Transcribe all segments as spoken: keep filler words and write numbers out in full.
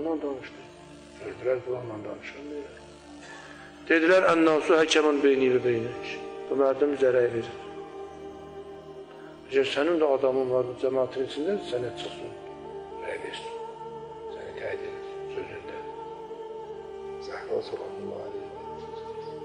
Quranla danışdı. Gördülər, Quranla danışanlar. Dedilər, ən-nasu həkəmən beyni və beynək. Bu mərdim zərək verir. Əgər sənin də adamın var bu cəmaatın içində, sənə çıxsın, rəy versin. Səni təyin edir, sözündə. Zəhra sallallahu aleyhi və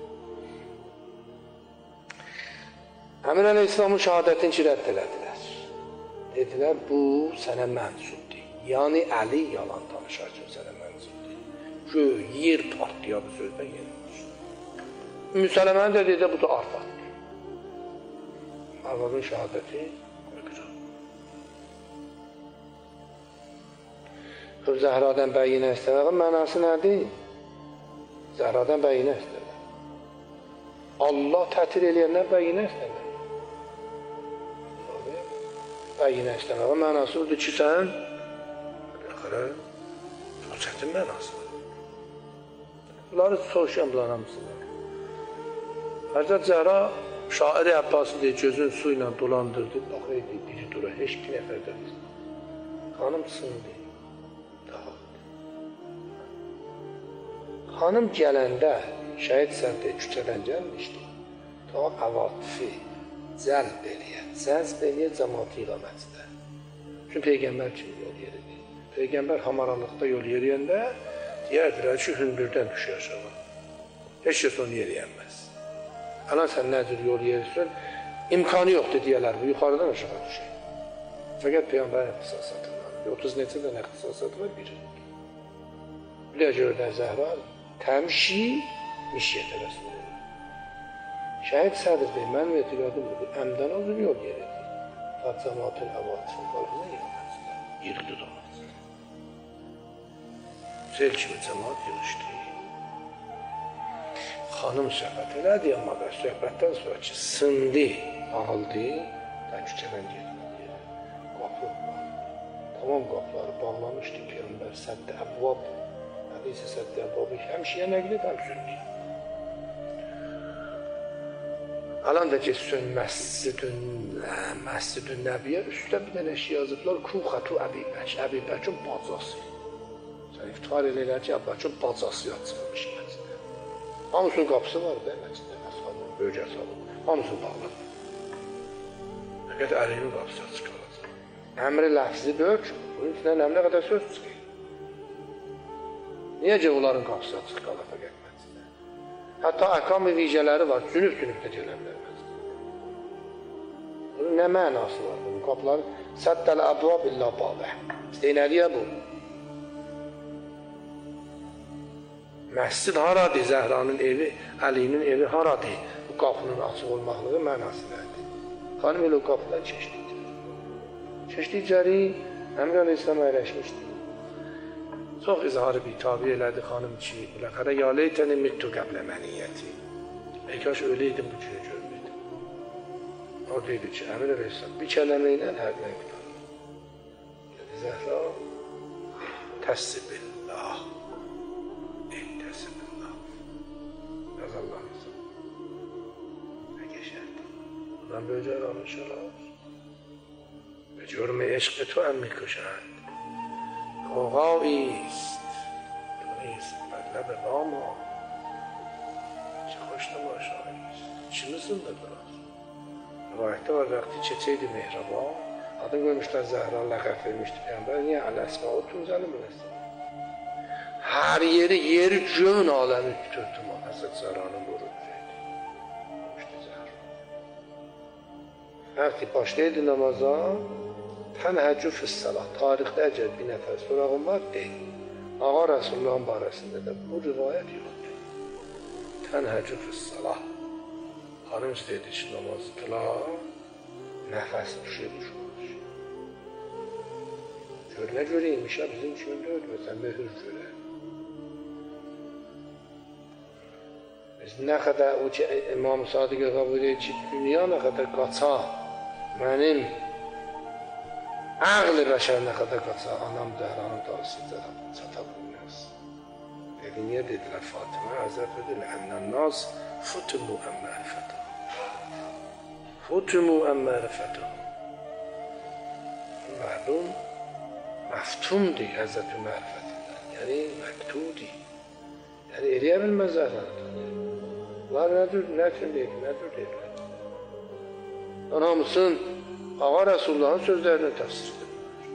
səlləm. Əmir Əleyhisselamın şəhadətini ki, rədd elədilər. Dedilər, bu sənə mənsubdur. Yəni, Əli yalan danışar ki, sənə mənsubdur. Göy, yer partlayan bu sözdən yenilmiş. Ümmü Sələmənin də dedi, bu da arvaddır. Arvadın şəhadəti qoyqıram. Zəhradan bəyinə istəməğin mənası nədir? Zəhradan bəyinə istəmək. Allah tətir eləyəndən bəyinə istəmək. Bəyinə istəməğin mənası odur ki, sən baxara, çox çətin mənası var. Bunları soruşan bunlar hamısıdır. Həzrət Zəhra şairi Əbbasi deyir, gözün su ilə dolandırdı, baxıydı, biri dura, heç bir nəfər dəniz. Xanım sındı, dağıldı. Xanım gələndə, şəhid sərdə küçədən gəlmişdi, ta əvatifi cəlb eləyən, cəzb eləyən cəmatı iqamətdə. Çünki Peyğəmbər kimi yol yeridir. Peyğəmbər hamaralıqda yol yeriyəndə, deyərdilər ki, hündürdən düşür aşağı. Heç kəs onu yeriyənməz. Ana sən nə cür yol yerirsən, imkanı yoxdur deyələr, bu yuxarıdan aşağı düşür. Fəqət Peyğəmbərin ixtisasatı var. otuz neçə dənə ixtisasatı var, biri. Bilə gördən Zəhra, təmşi, mişyət eləsin. Şəhid Sədr deyil, mənim etiqadım budur, əmdən uzun yol yeridir. Ta cəmatın əvatifin qalbına yığılmazdır, yığdı donazdır. Sel kimi cəmat yığışdı. Xanım söhbət elədi, amma da söhbətdən sonra ki, sındı, dağıldı, da küçədən getmədi. Qapı var. Tamam qapıları bağlamışdı Peyğəmbər səddə əbvab, hədisi səddə əbvabı həmşiyə nəqlət həm sündü. Alan da geçsin məscidün, məscidün nəbiyə üstə bir dənə şey yazıblar, Kuxatu Əbi Bək, Əbi Bəkin bacası. Sən iftihar eləyər ki, Əbi Bəkin bacası yatırılmış məscidə. Hamısının qapısı var da məscidə, əshabın, böyük əshabın, hamısını bağlı. Fəqət Əlinin qapısı açıq qalacaq. Əmri ləfzi böyük, bunun içindən əmrə qədər söz çıxır. Niyə onların qapısı açıq qalır fəqət məscidə? Hətta əhkam-ı vicələri var, sünüf-sünüf də gələ bilər məscidə. Bunun nə mənası var bunun? Qapıları səddəl əbvab illə babə. İstəyinəliyə bu. Məscid haradır, Zəhranın evi, Əlinin evi haradır? Bu qapının açıq olmaqlığı mənası nədir? Xanım elə o qapıdan keçdi. Keçdi içəri, Əmir Əleyhisselam əyləşmişdi. Çox izharı bir tabi elədi xanım ki, biləxərə ya leytəni mittu qəblə məniyyəti. Ey kaş öləydim bu günü görməydim. O deyildi ki, Əmir Əleyhisselam bir kələmə ilə hər nə qılar. Dedi Zəhra, təssibillah. من به جرام شراز به جرم عشق تو هم میکشند غوغاییست تو نیست بر لب باما چه خوش تماشاییست چی misin dediler. Rivayette var vakti çeçeydi Mehraba. Adını koymuşlar Zəhra, ləqəb vermişdi Peyğəmbər. Niye? Əl-əsma o tuncalı biləsin. Her yeri, yeri gön aləmi tuturdu mu? Həzrət Zəhranın vurdu. Vakti başlaydı namaza, tənhəccü füs-səlah. Tarixdə əgər bir nəfər sorağım var, deyil. Ağa Rəsullahın barəsində də bu rivayət yoxdur. Tənhəccü füs-səlah. Xanım istəyirdi ki, namazı qıla, nəfəs düşür, düşür. Gör, nə görəymiş ya, bizim kimi görmürsən, möhür görər. Biz nə qədər o ki, İmam Sadiqə qəbul edir ki, dünya nə qədər qaça, mənim əql-i bəşər nə qədər qaça, anam Zəhranın darısı çata bilməz. Dedi, niyə dedilər Fatimə? Həzrət edir, ənnən naz futumu əmmərifətə. Futumu əmmərifətə. Məlum, məftumdur Həzrət-i mərifətindən. ya'ni maktudi. Ya'ni eriyə bilməzlər zaten. Bunlar nədir, nə üçün deyil, nədir deyirlər. Hamısın Ağa Rəsullahın sözlərini təfsir edir.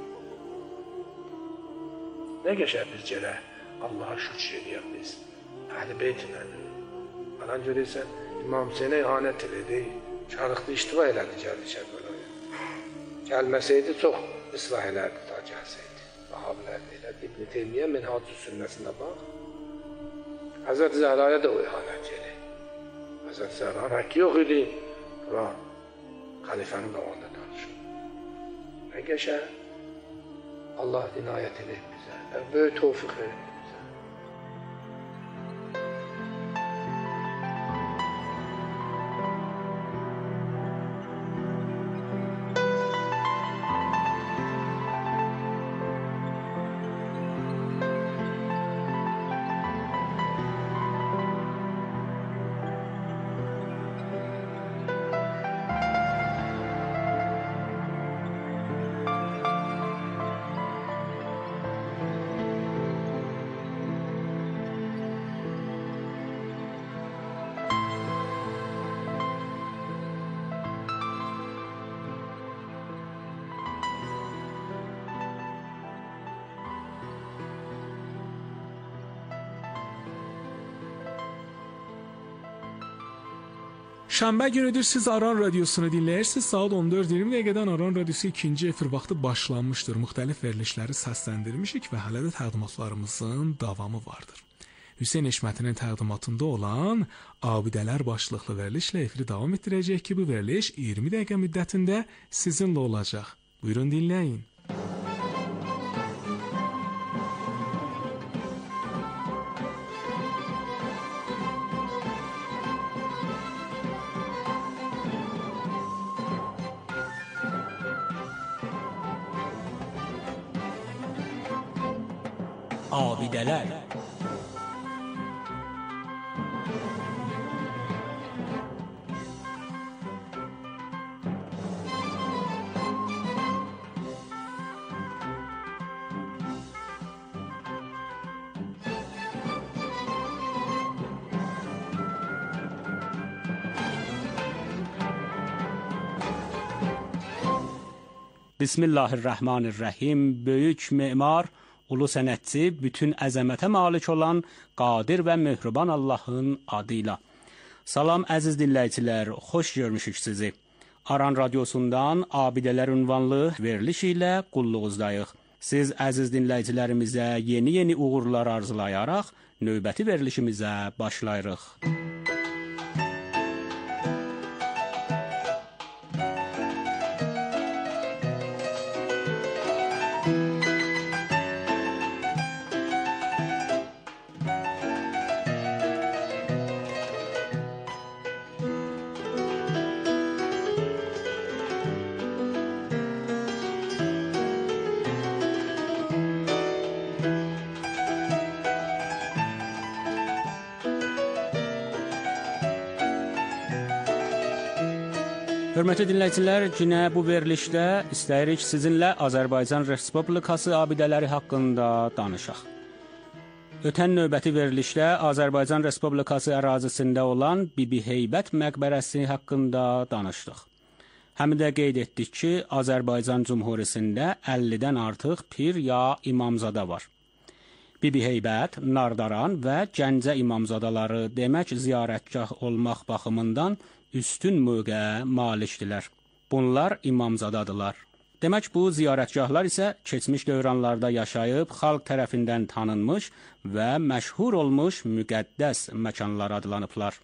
Nə qəşəng biz gələ Allaha şükür edəyək biz. Əhl-i Beytinlə. Alan görürsən, İmam Hüseynə ihanət elədi, çarıqlı iştiva elədi, gəldi Kərbəlaya. Gəlməsəydi, çox ıslah elərdi, ta gəlsəydi. Vahabilərdə elədi, İbn-i Teymiyyə Minhacü Sünnəsinə bax. Həzrət Zəhraya da o ihanət elədi. Həzrət Zəhra'nın haqqı yox idi, Quran xəlifənin qabağında danışır. Nə qəşəng, Allah inayət edib bizə, böyük tövfiq verir. Şənbə günüdür siz Aran Radiosunu dinləyirsiniz. Saat on dörd iyirmi dəqiqədən Aran Radiosu ikinci efir vaxtı başlanmışdır. Müxtəlif verilişləri səsləndirmişik və hələ də təqdimatlarımızın davamı vardır. Hüseyn Eşmətinin təqdimatında olan Abidələr başlıqlı verilişlə efiri davam etdirəcək ki, bu veriliş iyirmi dəqiqə müddətində sizinlə olacaq. Buyurun dinləyin. Abidələr. Bismillahirrahmanirrahim. Böyük memar, ulu sənətçi, bütün əzəmətə malik olan qadir və möhrəban Allahın adıyla. Salam əziz dinləyicilər, xoş görmüşük sizi. Aran Radiosundan Abidələr ünvanlı veriliş ilə qulluğuzdayıq. Siz əziz dinləyicilərimizə yeni-yeni uğurlar arzulayaraq növbəti verilişimizə başlayırıq. Hörmətli dinləyicilər, günə bu verilişdə istəyirik sizinlə Azərbaycan Respublikası abidələri haqqında danışaq. Ötən növbəti verilişdə Azərbaycan Respublikası ərazisində olan Bibi Heybət məqbərəsi haqqında danışdıq. Həm də qeyd etdik ki, Azərbaycan Cumhuriyətində əllidən artıq pir ya imamzada var. Bibi Heybət, Nardaran və Gəncə imamzadaları demək ziyarətgah olmaq baxımından üstün mövqeyə malikdilər. Bunlar imamzadadılar. Demək bu ziyarətgahlar isə keçmiş dövrənlərdə yaşayıb, xalq tərəfindən tanınmış və məşhur olmuş müqəddəs məkanlar adlanıblar.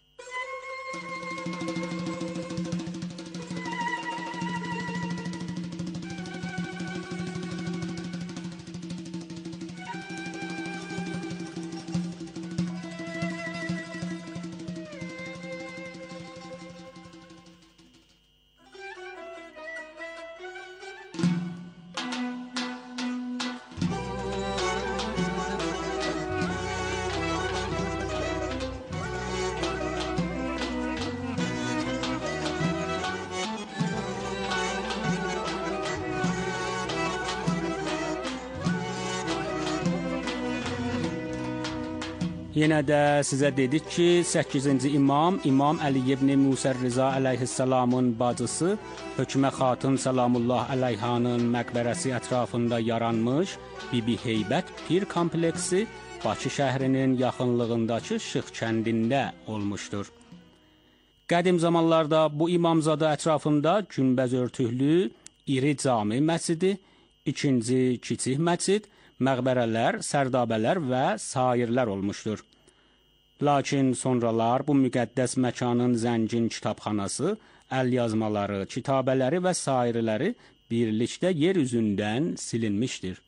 Yenə də sizə dedik ki, səkkizinci imam, İmam Əli ibn Musa Rıza əleyhissalamın bacısı Hökmə xatun Salamullah əleyhanın məqbərəsi ətrafında yaranmış Bibi Heybət Pir kompleksi Bakı şəhrinin yaxınlığındakı Şıx kəndində olmuşdur. Qədim zamanlarda bu imamzadə ətrafında günbəz örtüklü iri cami məscidi, ikinci kiçik məscid, məqbərələr, sərdabələr və sairlər olmuşdur. Lakin sonralar bu müqəddəs məkanın zəngin kitabxanası, əlyazmaları, kitabələri və sairləri birlikdə yer üzündən silinmişdir.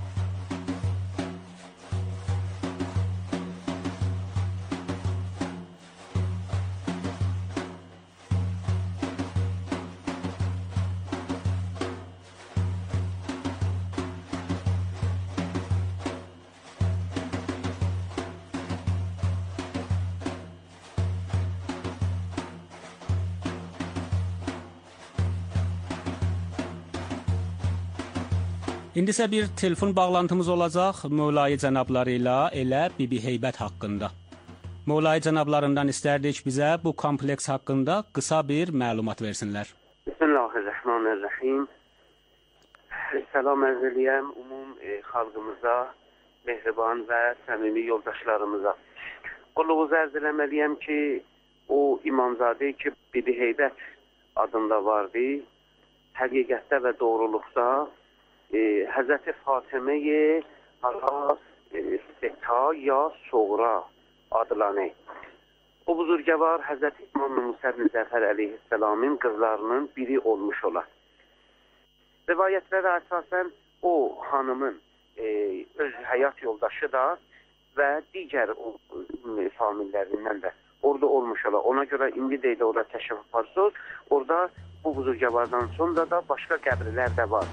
İndi isə bir telefon bağlantımız olacaq Mövlayı cənabları ilə elə Bibi Heybət haqqında. Mövlayı cənablarından istərdik bizə bu kompleks haqqında qısa bir məlumat versinlər. Bismillahirrahmanirrahim. Salam ərz eləyəm ümum e, xalqımıza, mehriban və səmimi yoldaşlarımıza. Qulluğuzu ərz eləməliyəm ki, o imamzadə ki, Bibi Heybət adında vardı, həqiqətdə və doğruluqda E, Həzrəti Fatıməyə Aras e, Seta ya Soğra adlanır. O buzurgəvar Həzrəti İmam Musa Zəfər əleyhissalamın qızlarının biri olmuş olar. Rivayətlərə əsasən o xanımın e, öz həyat yoldaşı da və digər o e, famillərindən də orada olmuş olar. Ona görə indi də orada təşrif aparsınız. Orada bu buzurgəvardan sonra da başqa qəbirlər də var.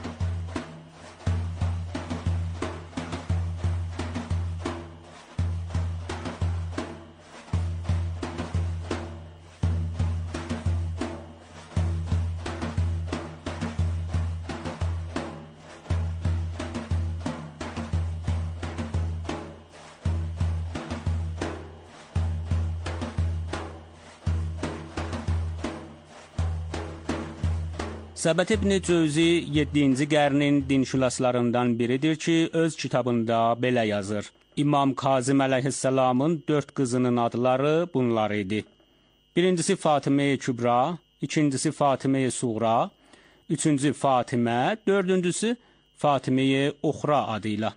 Səbət ibn Cövzi yeddinci qarnin dinşünaslarından biridir ki, öz kitabında belə yazır. İmam Kazım əleyhissalamın dörd qızının adları bunlar idi. Birincisi Fatıməyə Kübra, ikincisi Fatıməyə Suğra, üçüncü Fatimə, dördüncüsü Fatıməyə Uxra adıyla.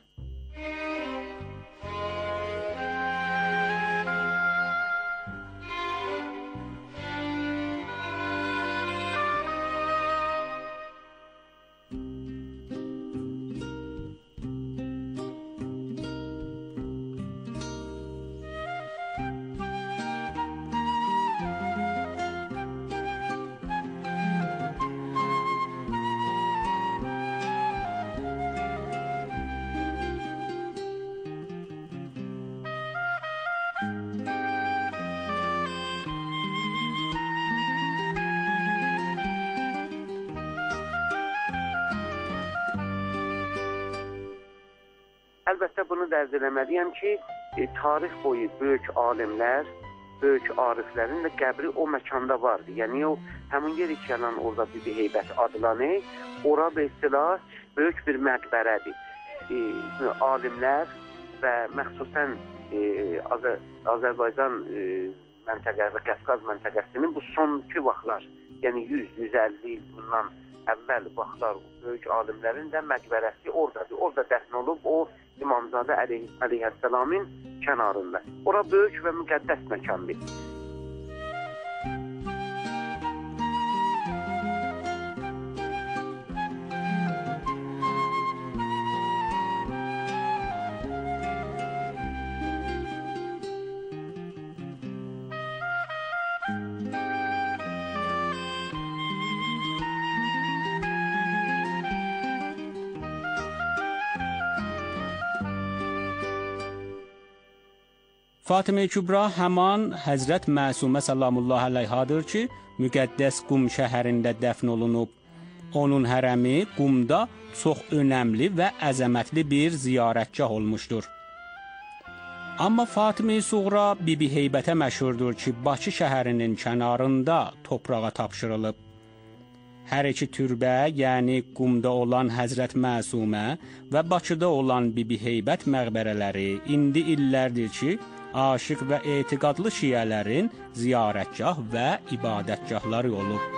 Əlbəttə bunu dərd eləməliyəm ki, e, tarix boyu böyük alimlər, böyük ariflərin də qəbri o məkanda vardı. Yəni o həmin yer ki, orada Bibi Heybət adlanır, ora bir istilah böyük bir məqbərədir. E, alimlər və məxsusən e, Azər Azərbaycan e, məntəqəsi və Qafqaz məntəqəsinin bu sonki vaxtlar, yəni yüz yüz əlli il bundan əvvəl vaxtlar böyük alimlərin də məqbərəsi oradadır. Orada dəfn olub o İmamzadə əleyhissalamın kənarında. Ora böyük və müqəddəs məkandır. Fatimə Kübra həman Həzrət Məsumə sallallahu əleyhadır ki, müqəddəs Qum şəhərində dəfn olunub. Onun hərəmi Qumda çox önəmli və əzəmətli bir ziyarətgah olmuşdur. Amma Fatime-i Suğra Bibi Heybətə məşhurdur ki, Bakı şəhərinin kənarında torpağa tapşırılıb. Hər iki türbə, yəni Qumda olan Həzrət Məsumə və Bakıda olan Bibi Heybət məqbərələri indi illərdir ki, aşiq və etiqadlı şiələrin ziyarətgah və ibadətgahları olub.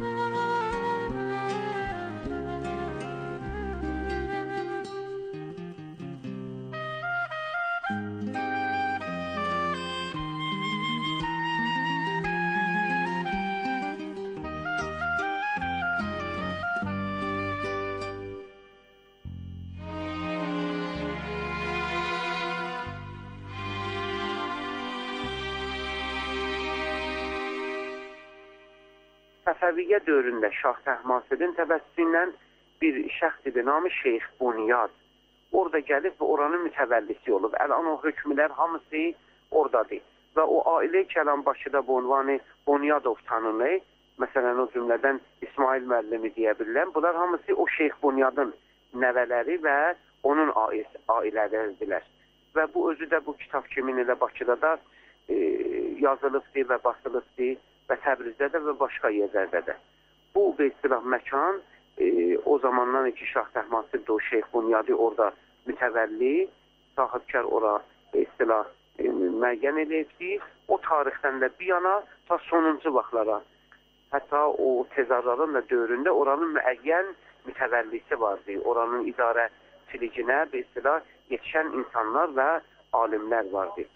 Səfəviyyə dövründə Şah Təhmaspin təbəssümlə bir şəxs idi, namı Şeyx Bunyad. Orada gəlib və oranın mütəvəllisi olub. Əlan o hökmlər hamısı oradadır. Və o ailə kəlam Bakıda bu ünvanı Bunyadov tanınır. Məsələn, o cümlədən İsmail müəllimi deyə bilirəm. Bunlar hamısı o Şeyx Bunyadın nəvələri və onun ailələrindilər. Və bu özü də bu kitab kimin ilə Bakıda da e, yazılıbdır və basılıbdır. Və Təbrizdə də və başqa yerlərdə də. Bu istilah məkan e, o zamandan ki Şah Təhmasib o Şeyx Bunyadı orada mütəvəlli, sahibkar ora istilah e, müəyyən edibdir. O tarixdən də bir yana ta sonuncu vaxtlara, hətta o tezarların da dövründə oranın müəyyən mütəvəllisi vardı. Oranın idarəçiliginə bir istilah yetişən insanlar və alimlər vardı.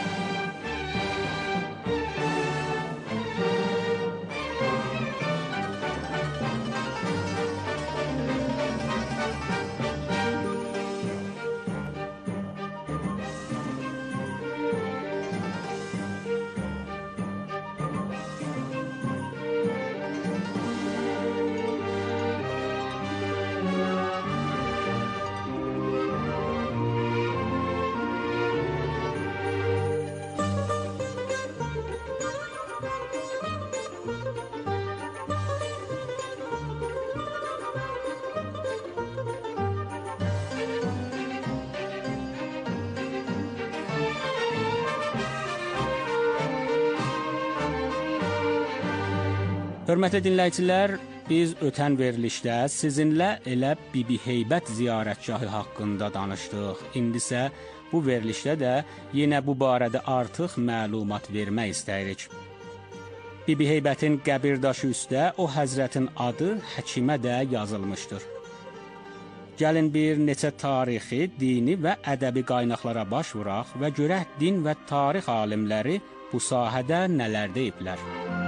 Hörmətli dinləyicilər, biz ötən verilişdə sizinlə elə Bibi Heybət ziyarətgahı haqqında danışdıq. İndi isə bu verilişdə də yenə bu barədə artıq məlumat vermək istəyirik. Bibi Heybətin qəbirdaşı üstə o həzrətin adı həkimə də yazılmışdır. Gəlin bir neçə tarixi, dini və ədəbi qaynaqlara baş vuraq və görək din və tarix alimləri bu sahədə nələr deyiblər.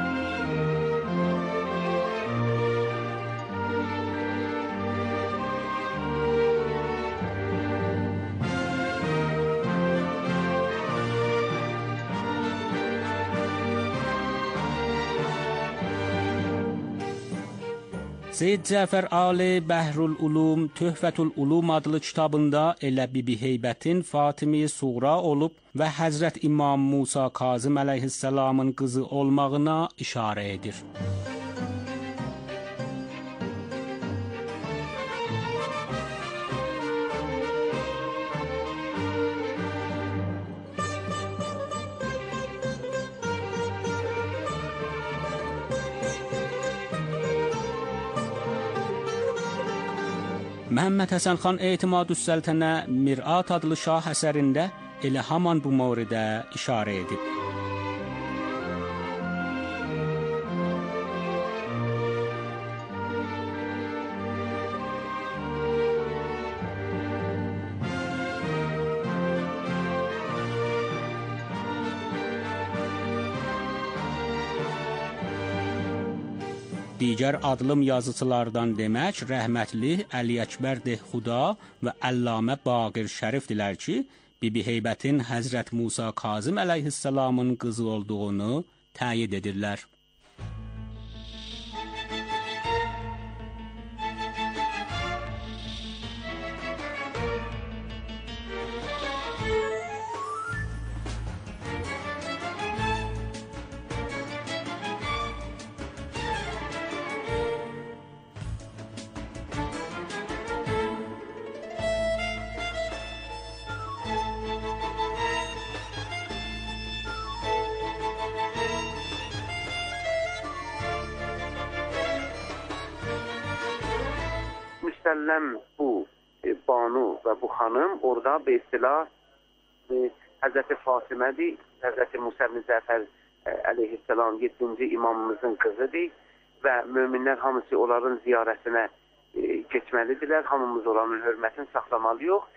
Seyyid Cəfər Ali Bəhrul Ulum Töhfətül Ulum adlı kitabında elə Bibi Heybətin Fatime-i Suğra olub və Həzrət İmam Musa Kazım əleyhissalamın qızı olmağına işarə edir. Məhəmməd Həsən xan Etimadüs-Səltənə Mir'at adlı şah əsərində elə haman bu mövridə işarə edib. Digər adlım yazıçılardan demək, rəhmətli Əli Əkbər Dehxuda və Əllamə Baqir Şərifdilər ki, Bibi Heybətin Həzrət Musa Kazım əleyhissalamın qızı olduğunu təyid edirlər. gələn bu e, banu və bu xanım orada bir istilah e, Həzrəti Fatimədir, Həzrəti Musa ibn Cəfər e, əleyhissalam yeddinci imamımızın qızıdır və möminlər hamısı onların ziyarətinə e, keçməlidirlər. Hamımız oranın hörmətini saxlamalıyıq.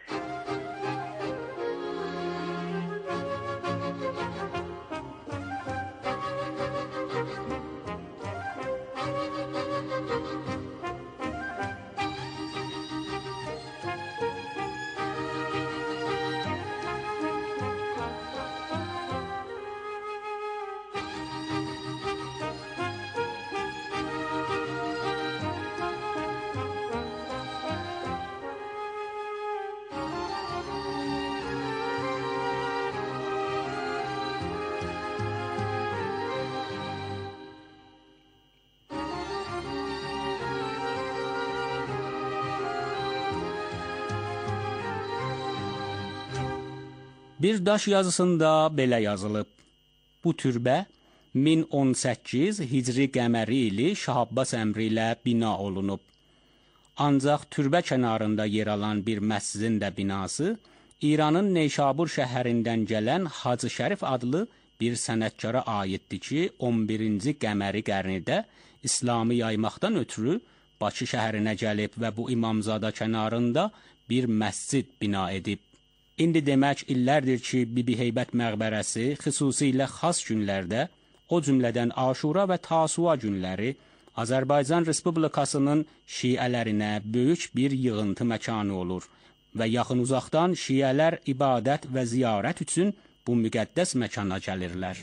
Bir daş yazısında belə yazılıb. Bu türbə min on səkkiz Hicri qəməri ili Şah Abbas əmri ilə bina olunub. Ancaq türbə kənarında yer alan bir məscidin də binası İranın Neşabur şəhərindən gələn Hacı Şərif adlı bir sənətkara aiddir ki, on birinci qəməri qarnidə İslamı yaymaqdan ötürü Bakı şəhərinə gəlib və bu İmamzada kənarında bir məscid bina edib. İndi demək illərdir ki, Bibi Heybət məqbərəsi xüsusilə xas günlərdə, o cümlədən Aşura və Tasua günləri Azərbaycan Respublikasının şiələrinə böyük bir yığıntı məkanı olur və yaxın uzaqdan şiələr ibadət və ziyarət üçün bu müqəddəs məkana gəlirlər.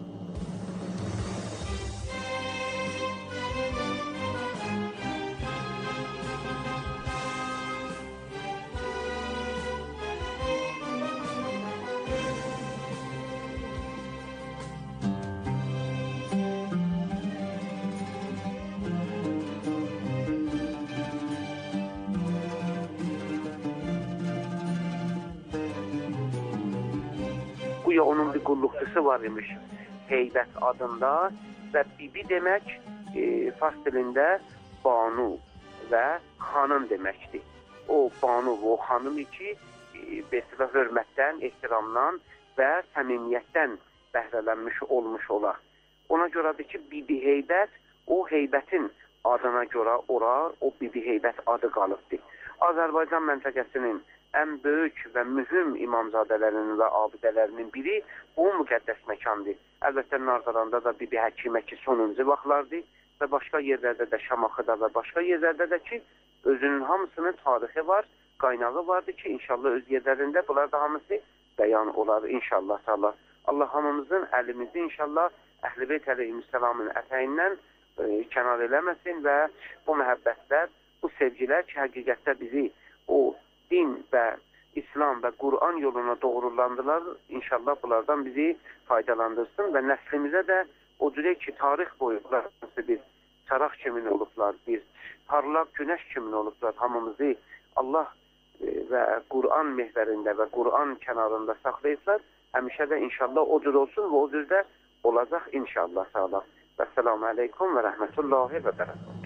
Güya onun bir qulluqçusu var imiş Heybət adında və bibi demək e, fars dilində banu və xanım deməkdir. O banu və o xanım ki e, besilə hörmətdən, ehtiramdan və səmimiyyətdən bəhrələnmiş olmuş olar. Ona görədir ki, Bibi Heybət o Heybətin adına görə ora o Bibi Heybət adı qalıbdır. Azərbaycan məntəqəsinin ən böyük və mühüm imamzadələrinin və abidələrinin biri bu müqəddəs məkandır. Əlbəttə Narzaranda da Bibi Həkimə ki sonuncu vaxtlardır və başqa yerlərdə də Şamaxıda və başqa yerlərdə də ki özünün hamısının tarixi var, qaynağı vardır ki inşallah öz yerlərində bunlar da hamısı bəyan olar inşallah. Allah, Allah hamımızın əlimizi inşallah Əhl-i Beyt əleyhissalamın ətəyindən e, kənar eləməsin və bu məhəbbətlər, bu sevgilər ki həqiqətdə bizi o din və İslam və Qur'an yoluna doğrulandılar. İnşallah bunlardan bizi faydalandırsın və nəslimizə də o cürə ki, tarix boyu bir çaraq kimin olublar, bir parlaq günəş kimin olublar. Hamımızı Allah və Qur'an mehvərində və Qur'an kənarında saxlayıblar. Həmişə də inşallah o cür olsun və o cür də olacaq inşallah. Sağlam. Və selamu aleykum və rəhmətullahi və bərəkatuhu.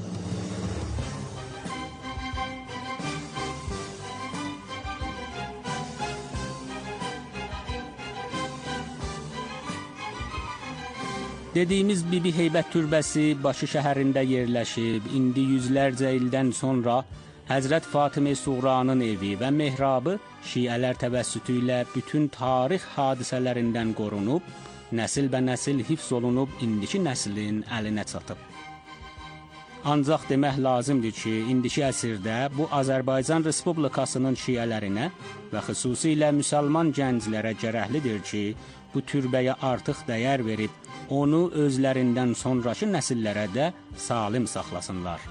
Dediyimiz Bibi Heybət türbəsi Bakı şəhərində yerləşib, indi yüzlərcə ildən sonra Həzrət Fatimə Suğranın evi və mehrabı şiələr təvəssütü ilə bütün tarix hadisələrindən qorunub, nəsil bə nəsil hifz olunub, indiki nəslin əlinə çatıb. Ancaq demək lazımdır ki, indiki əsrdə bu Azərbaycan Respublikasının şiələrinə və xüsusilə müsəlman gənclərə gərəklidir ki, bu türbəyə artıq dəyər verib, onu özlərindən sonraki nəsillərə də salim saxlasınlar.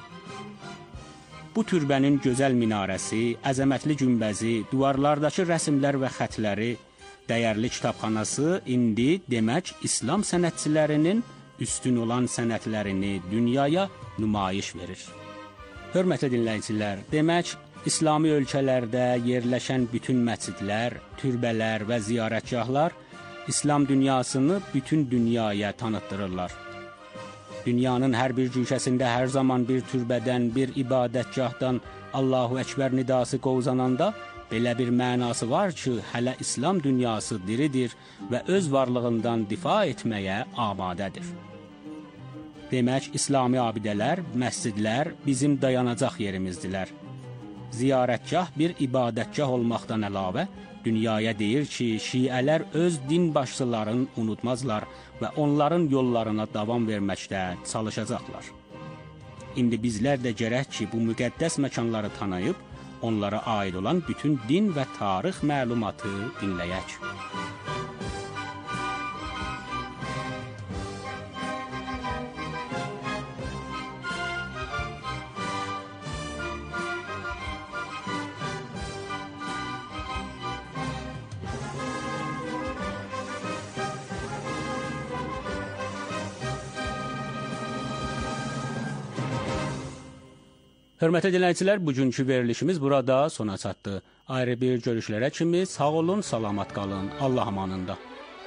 Bu türbənin gözəl minarəsi, əzəmətli günbəzi, divarlardakı rəsmlər və xətləri, dəyərli kitabxanası indi demək İslam sənətçilərinin üstün olan sənətlərini dünyaya nümayiş verir. Hörmətli dinləyicilər, demək İslami ölkələrdə yerləşən bütün məscidlər, türbələr və ziyarətgahlar İslam dünyasını bütün dünyaya tanıtdırırlar. Dünyanın hər bir cüşəsində hər zaman bir türbədən, bir ibadətgahdan Allahu Əkbər nidası qovzananda belə bir mənası var ki, hələ İslam dünyası diridir və öz varlığından difa etməyə amadədir. Demək, İslami abidələr, məscidlər bizim dayanacaq yerimizdilər. Ziyarətgah bir ibadətgah olmaqdan əlavə, dünyaya deyir ki, şiələr öz din başçılarını unutmazlar və onların yollarına davam verməkdə çalışacaqlar. İndi bizlər də gərək ki, bu müqəddəs məkanları tanıyıb, onlara aid olan bütün din və tarix məlumatı dinləyək. Hörmətli dinləyicilər, bugünkü verilişimiz burada sona çatdı. Ayrı bir görüşlərə kimi sağ olun, salamat qalın, Allah amanında.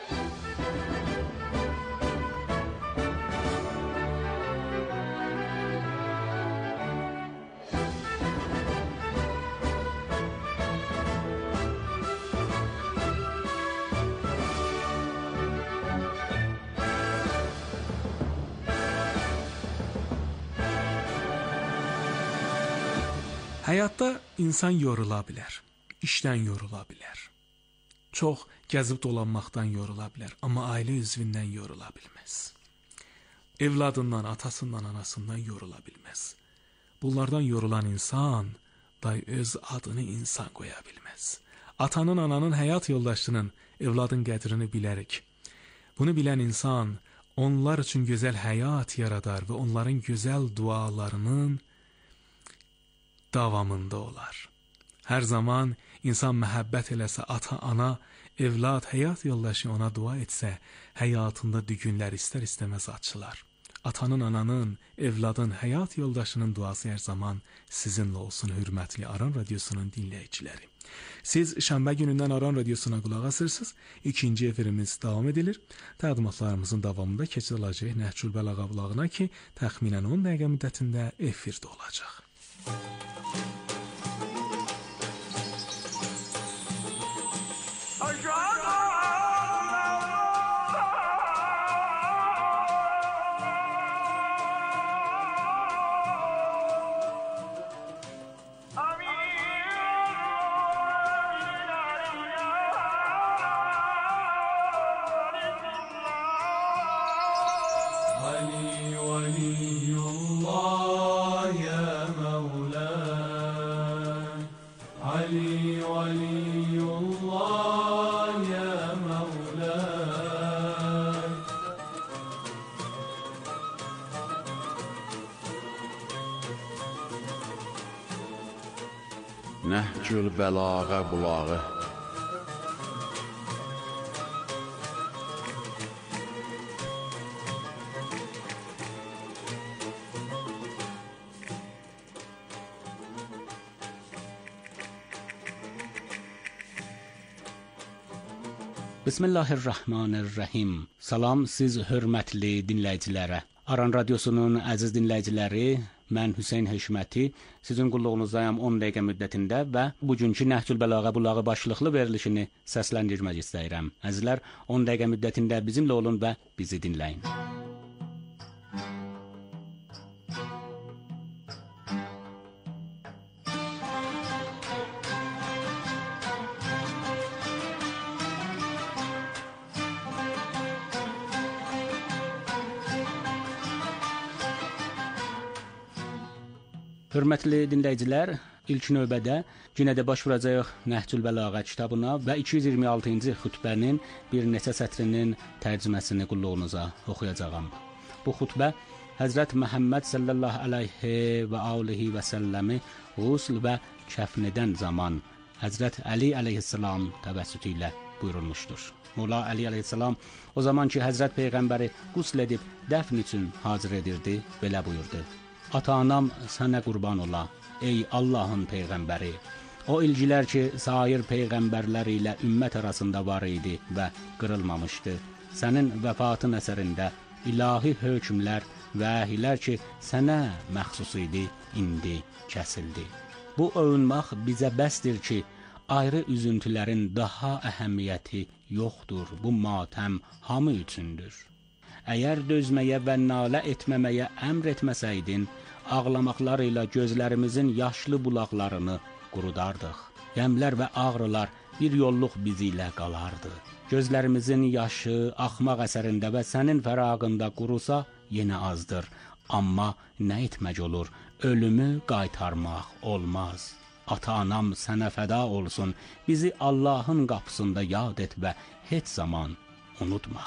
Həyatda insan yorula bilər, işdən yorula bilər, çox gəzib dolanmaqdan yorula bilər, amma ailə üzvündən yorula bilməz. Evladından, atasından, anasından yorula bilməz. Bunlardan yorulan insan da öz adını insan qoya bilməz. Atanın, ananın, həyat yoldaşının, evladın qədrini bilərək. Bunu bilən insan onlar üçün gözəl həyat yaradar və onların gözəl dualarının davamında olar. Hər zaman insan məhəbbət eləsə, ata, ana, evlad, həyat yoldaşı ona dua etsə, həyatında düğünlər istər-istəməz açılar. Atanın, ananın, evladın, həyat yoldaşının duası hər zaman sizinlə olsun, hörmətli Aran Radiosunun dinləyiciləri. Siz şənbə günündən Aran Radiosuna qulaq asırsınız. İkinci efirimiz davam edilir. Təqdimatlarımızın davamında keçiriləcək Nəhcül Bəlağa bulağına ki, təxminən on dəqiqə müddətində efirdə olacaq. Nəhcül Bəlağa bulağı. Bismillahirrahmanirrahim. Salam siz hörmətli dinləyicilərə. Aran Radiosunun əziz dinləyiciləri, mən Hüseyn Hökməti, sizin qulluğunuzdayım on dəqiqə müddətində və bugünkü Nəhcül Bəlağa bulağı başlıqlı verilişini səsləndirmək istəyirəm. Əzizlər, on dəqiqə müddətində bizimlə olun və bizi dinləyin. Hörmətli dinləyicilər, ilk növbədə yenə də baş vuracağıq Nəhcül Bəlağa kitabına və iki yüz iyirmi altıncı xutbənin bir neçə sətrinin tərcüməsini qulluğunuza oxuyacağam. Bu xutbə Həzrət Məhəmməd sallallahu əleyhi və alihi və səlləmiğusl və kəfn edən zaman Həzrət Əli əleyhissalam təvəssütü ilə buyurulmuşdur. Mola Əli əleyhissalam o zaman ki Həzrət Peyğəmbəri qusl edib dəfn üçün hazır edirdi, belə buyurdu. Ata-anam sənə qurban ola, ey Allahın Peyğəmbəri. O ilgilər ki, sair Peyğəmbərlər ilə ümmət arasında var idi və qırılmamışdı. Sənin vəfatın əsərində ilahi hökmlər vəhilər ki, sənə məxsus idi, indi kəsildi. Bu övünmaq bizə bəsdir ki, ayrı üzüntülərin daha əhəmiyyəti yoxdur. Bu matəm hamı üçündür. Əgər dözməyə və nalə etməməyə əmr etməsəydin, ağlamaqlar ilə gözlərimizin yaşlı bulaqlarını qurudardıq. Qəmlər və ağrılar bir yolluq bizi ilə qalardı. Gözlərimizin yaşı axmaq əsərində və sənin fərağında qurusa yenə azdır. Amma nə etmək olur? Ölümü qaytarmaq olmaz. Ata-anam sənə fəda olsun. Bizi Allahın qapısında yad et və heç zaman unutma.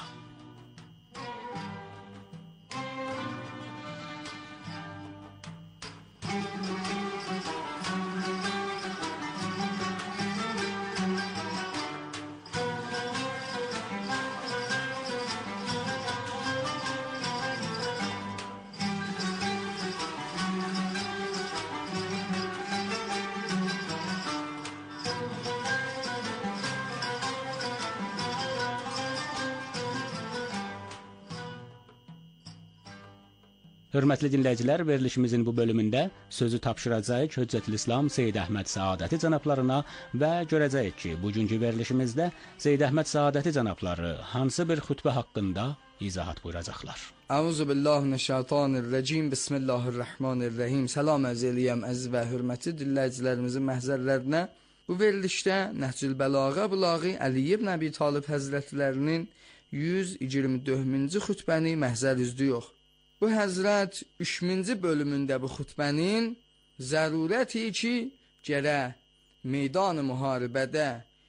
Hörmətli dinləyicilər, verilişimizin bu bölümündə sözü tapşıracağıq Höccətül İslam Seyid Əhməd Səadəti cənablarına və görəcəyik ki, bugünkü verilişimizdə Seyid Əhməd Səadəti cənabları hansı bir xutbə haqqında izahat buyuracaqlar. Əuzu billahi mineşşeytanirracim. Bismillahirrahmanirrahim. Salam əz eləyəm əziz və hörmətli dinləyicilərimizin məhzərlərinə. Bu verilişdə Nəhcül Bəlağa Bulağı Əli ibn Əbi Talib Həzrətlərinin yüz iyirmi dördüncü xutbəni məhzər üzdüyük. Bu həzrət üçüncü bölümündə bu xutbənin zərurəti ki, gərək meydan-ı müharibədə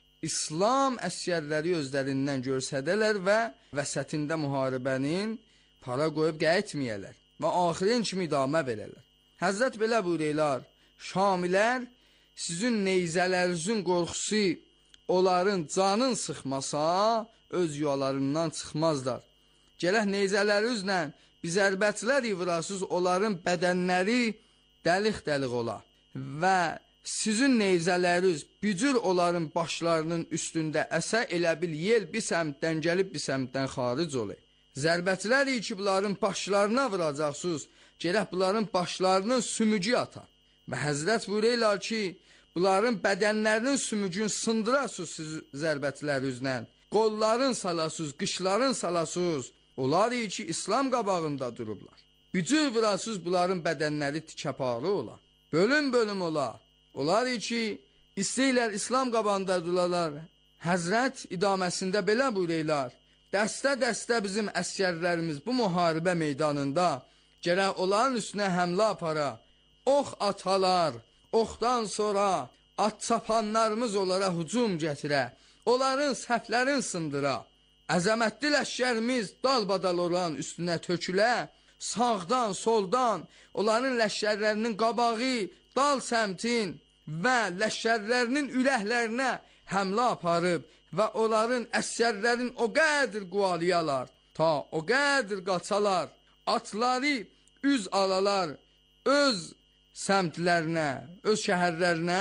İslam əsgərləri özlərindən görsədələr və vəsətində müharibənin para qoyub qayıtmayələr və axirin kimi idamə verələr. Həzrət belə buyururlar: Şamilər sizin neyzələrinizin qorxusu onların canın sıxmasa öz yuvalarından çıxmazlar. Gərək neyzələrinizlə biz ərbətlər ivrasız onların bədənləri dəlik-dəlik ola və sizin neyzələriniz bücür onların başlarının üstündə əsə elə bil yel bir səmtdən gəlib bir səmtdən xaric olur. Zərbətləri ki, bunların başlarına vuracaqsınız, gərək bunların başlarının sümücü atar. Və Həzrət buyururlar ki, bunların bədənlərinin sümücünü sındırasınız siz zərbətlərinizlə, qolların salasınız, qışların salasınız. Onlar ki, İslam qabağında durublar. Bücür vurasız bunların bədənləri tikəparı olar. Bölüm-bölüm olar. Onlar ki, istəyirlər İslam qabağında dururlar. Həzrət idaməsində belə buyururlar: Dəstə-dəstə bizim əsgərlərimiz bu müharibə meydanında gərək onların üstünə həmlə apara, ox atalar, oxdan sonra at çapanlarımız onlara hücum gətirə, onların səhvlərini sındıra. Əzəmətli ləşkərimiz dalbadal olan üstünə tökülə, sağdan, soldan, onların ləşkərlərinin qabağı, dal səmtin və ləşkərlərinin ürəklərinə həmlə aparıb və onların əsgərlərin o qədir qualiyalar, ta o qədir qaçalar, atları üz alalar öz səmtlərinə, öz şəhərlərinə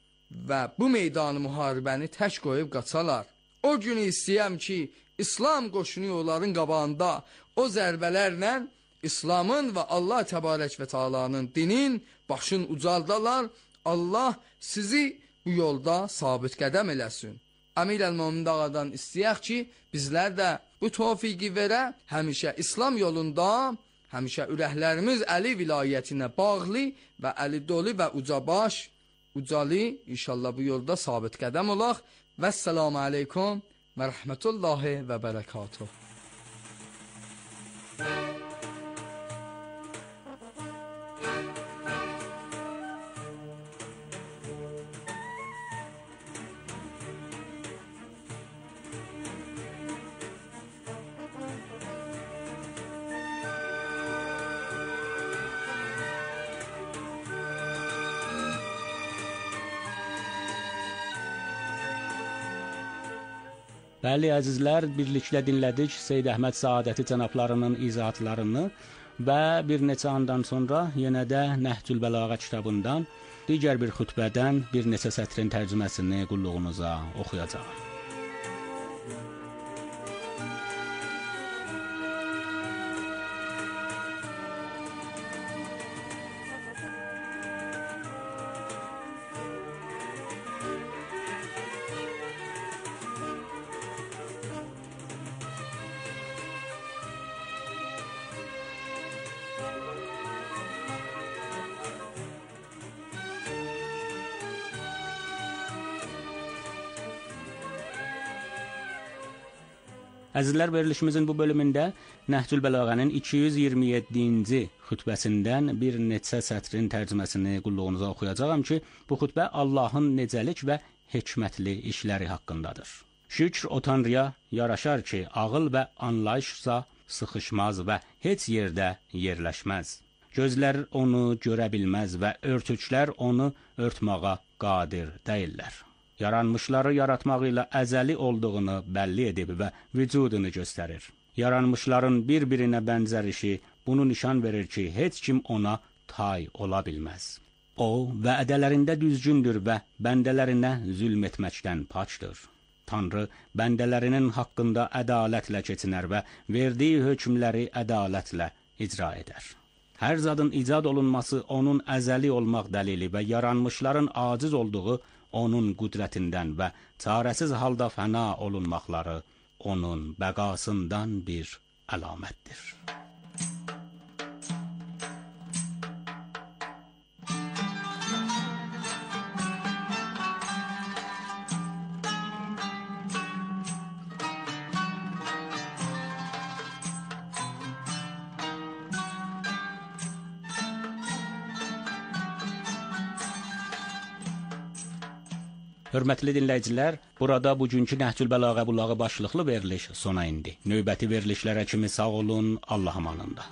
və bu meydanı müharibəni tək qoyub qaçalar. O günü istəyəm ki, İslam qoşunu onların qabağında o zərbələrlə İslamın və Allah Təbarək və Teala'nın dinin başın ucaldalar. Allah sizi bu yolda sabit qədəm eləsin. Əmir əl-Mömin ağadan istəyək ki, bizlər də bu tövfiqi verə, həmişə İslam yolunda, həmişə ürəklərimiz Əli vilayətinə bağlı və Əli dolu və ucabaş, ucalı inşallah bu yolda sabit qədəm olaq. Vəssalamu aleykum və rəhmətullahi və bərəkatuhu. Bəli, əzizlər, birlikdə dinlədik Seyid Əhməd Səadəti cənablarının izahatlarını və bir neçə andan sonra yenə də Nəhcül Bəlağa kitabından digər bir xutbədən bir neçə sətrin tərcüməsini qulluğunuza oxuyacağam. Əzizlər, verilişimizin bu bölümündə Nəhcül Bəlağənin iki yüz iyirmi yeddinci xütbəsindən bir neçə sətrin tərcüməsini qulluğunuza oxuyacağam ki, bu xütbə Allahın necəlik və hikmətli işləri haqqındadır. Şükr o Tanrıya yaraşar ki, ağıl və anlayışsa sıxışmaz və heç yerdə yerləşməz. Gözlər onu görə bilməz və örtüklər onu örtmağa qadir deyillər. Yaranmışları yaratmaq ilə əzəli olduğunu bəlli edib və vücudunu göstərir. Yaranmışların bir-birinə bənzərişi bunu nişan verir ki, heç kim ona tay ola bilməz. O, vədələrində düzgündür və bəndələrinə zülm etməkdən paçdır. Tanrı bəndələrinin haqqında ədalətlə keçinər və verdiyi hökmləri ədalətlə icra edər. Hər zadın icad olunması onun əzəli olmaq dəlili və yaranmışların aciz olduğu onun qüdrətindən və çarəsiz halda fəna olunmaqları onun bəqasından bir əlamətdir. Hörmətli dinləyicilər, burada bugünkü Nəhcül Bəlağə bulağı başlıqlı veriliş sona indi. Növbəti verilişlərə kimi sağ olun, Allah amanında.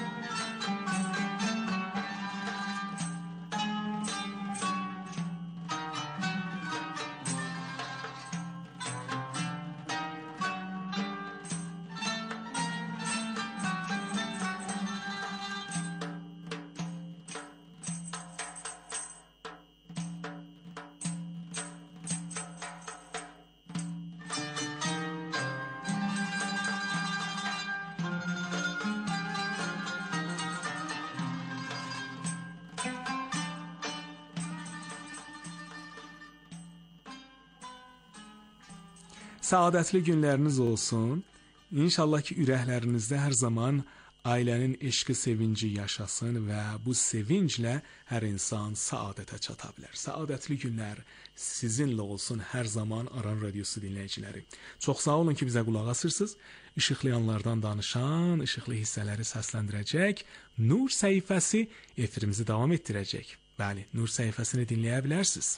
Səadətli günləriniz olsun. İnşallah ki, ürəklərinizdə hər zaman ailənin eşqi, sevinci yaşasın və bu sevinclə hər insan səadətə çata bilər. Səadətli günlər sizinlə olsun hər zaman Aran Radiosu dinləyiciləri. Çox sağ olun ki, bizə qulaq asırsınız. İşıqlayanlardan danışan, işıqlı hissələri səsləndirəcək Nur səhifəsi efirimizi davam etdirəcək. Bəli, Nur səhifəsini dinləyə bilərsiniz.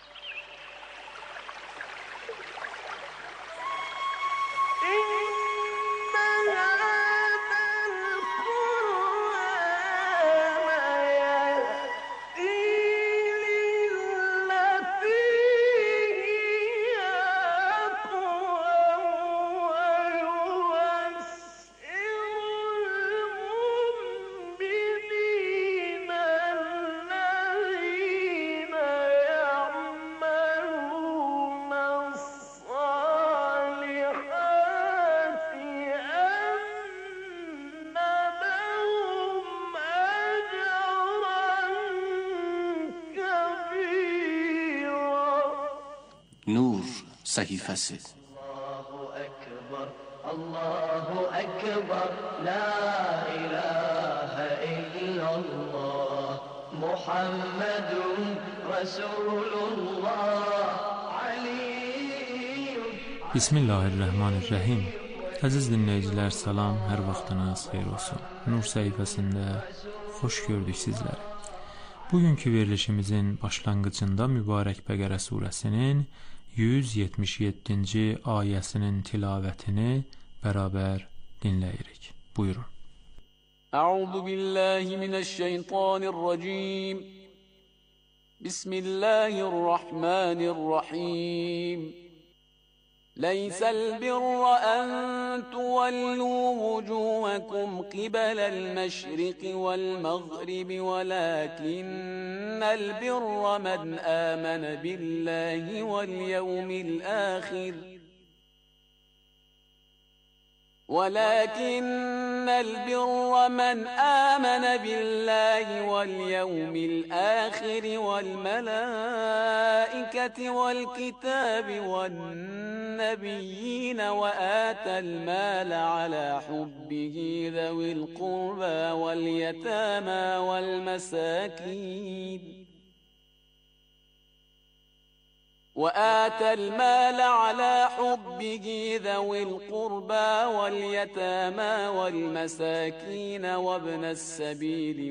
Nur səhifəsi. Allahu Ekber, Allahu Ekber, La ilahe illallah, Muhammedun Resulullah, Aliyyum. Bismillahirrahmanirrahim. Əziz dinləyicilər, salam, hər vaxtınız xeyir olsun. Nur səhifəsində xoş gördük sizləri. Bugünkü verilişimizin başlanğıcında Mübarək Bəqərə surəsinin yüz yetmiş yeddinci ayəsinin tilavətini bərabər dinləyirik. Buyurun. Əuzu billahi mineşşeytanirracim. Bismillahirrahmanirrahim. Leysel birra en tuvallu vucuhakum qibelel meşriqi vel mağribi velakinnel birra men amene billahi vel yevmil ahir ولكن البر من آمن بالله واليوم الآخر والملائكة والكتاب والنبيين وآتى المال على حبه ذوي القربى واليتامى والمساكين وآتى المال على حبه ذوي القربى واليتامى والمساكين وابن السبيل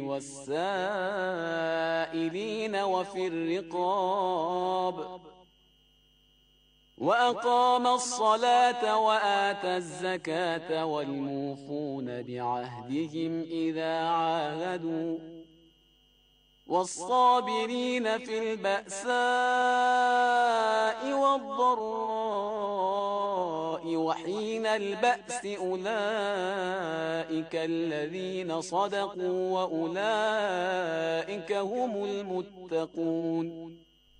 والسائلين وفي الرقاب وأقام الصلاة وآتى الزكاة والموفون بعهدهم إذا عاهدوا والصابرين في البأساء والضراء وحين البأس أولئك الذين صدقوا وأولئك هم المتقون.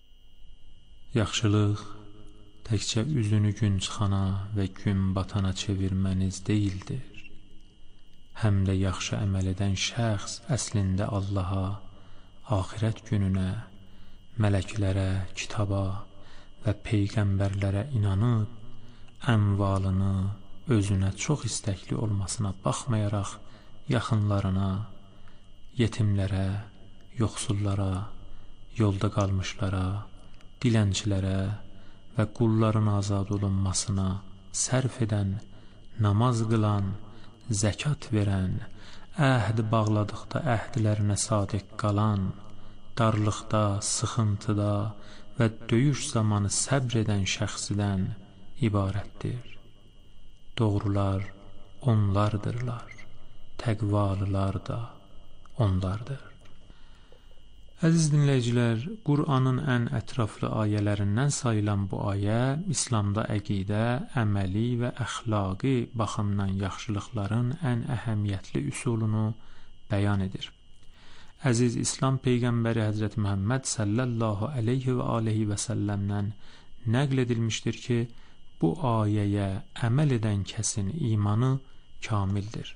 Yaxşılıq təkcə üzünü gün çıxana və gün batana çevirməniz deyildir. Həm də yaxşı əməl edən şəxs əslində Allaha, axirət gününə, mələklərə, kitaba və peyğəmbərlərə inanıb, əmvalını özünə çox istəkli olmasına baxmayaraq, yaxınlarına, yetimlərə, yoxsullara, yolda qalmışlara, dilənçilərə və qulların azad olunmasına sərf edən, namaz qılan, zəkat verən, əhd bağladıqda əhdlərinə sadiq qalan, darlıqda, sıxıntıda və döyüş zamanı səbr edən şəxsidən ibarətdir. Doğrular onlardırlar, təqvalılar da onlardır. Əziz dinləyicilər, Qur'anın ən ətraflı ayələrindən sayılan bu ayə İslamda əqidə, əməli və əxlaqi baxımdan yaxşılıqların ən əhəmiyyətli üsulunu bəyan edir. Əziz İslam Peyğəmbəri Həzrət Məhəmməd sallallahu aleyhi və aleyhi və səlləmdən nəql edilmişdir ki, bu ayəyə əməl edən kəsin imanı kamildir.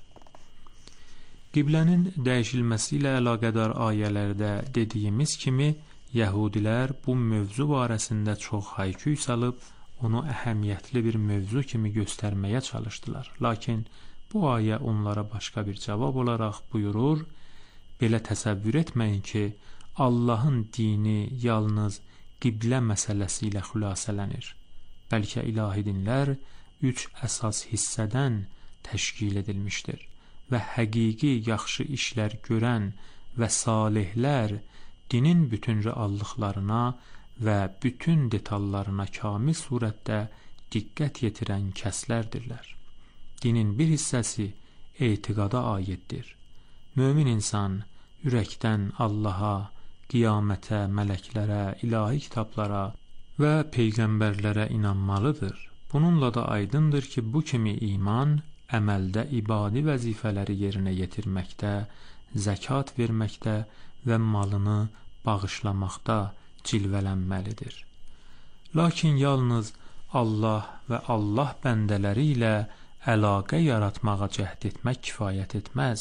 Qiblənin dəyişilməsi ilə əlaqədar ayələrdə dediyimiz kimi, Yəhudilər bu mövzu barəsində çox hayküy salıb, onu əhəmiyyətli bir mövzu kimi göstərməyə çalışdılar. Lakin bu ayə onlara başqa bir cavab olaraq buyurur, belə təsəvvür etməyin ki, Allahın dini yalnız qiblə məsələsi ilə xülasələnir. Bəlkə ilahi dinlər üç əsas hissədən təşkil edilmişdir və həqiqi yaxşı işlər görən və salihlər dinin bütün reallıqlarına və bütün detallarına kamil surətdə diqqət yetirən kəslərdirlər. Dinin bir hissəsi etiqada aiddir. Mömin insan ürəkdən Allaha, qiyamətə, mələklərə, ilahi kitablara və peyğəmbərlərə inanmalıdır. Bununla da aydındır ki, bu kimi iman əməldə ibadi vəzifələri yerinə yetirməkdə, zəkat verməkdə və malını bağışlamaqda cilvələnməlidir. Lakin yalnız Allah və Allah bəndələri ilə əlaqə yaratmağa cəhd etmək kifayət etməz.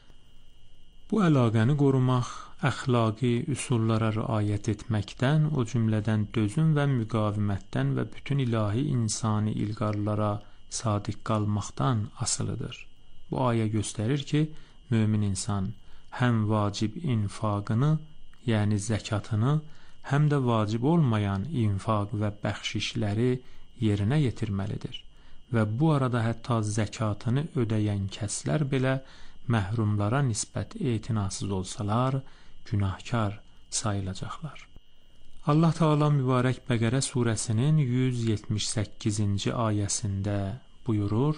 Bu əlaqəni qorumaq, əxlaqi üsullara riayət etməkdən, o cümlədən dözüm və müqavimətdən və bütün ilahi insani ilqarlara sadiq qalmaqdan asılıdır. Bu ayə göstərir ki, mömin insan həm vacib infaqını, yəni zəkatını, həm də vacib olmayan infaq və bəxşişləri yerinə yetirməlidir. Və bu arada hətta zəkatını ödəyən kəslər belə məhrumlara nisbət etinasız olsalar, günahkar sayılacaqlar. Allah Teala mübarək Bəqərə surəsinin yüz yetmiş səkkizinci ayəsində buyurur: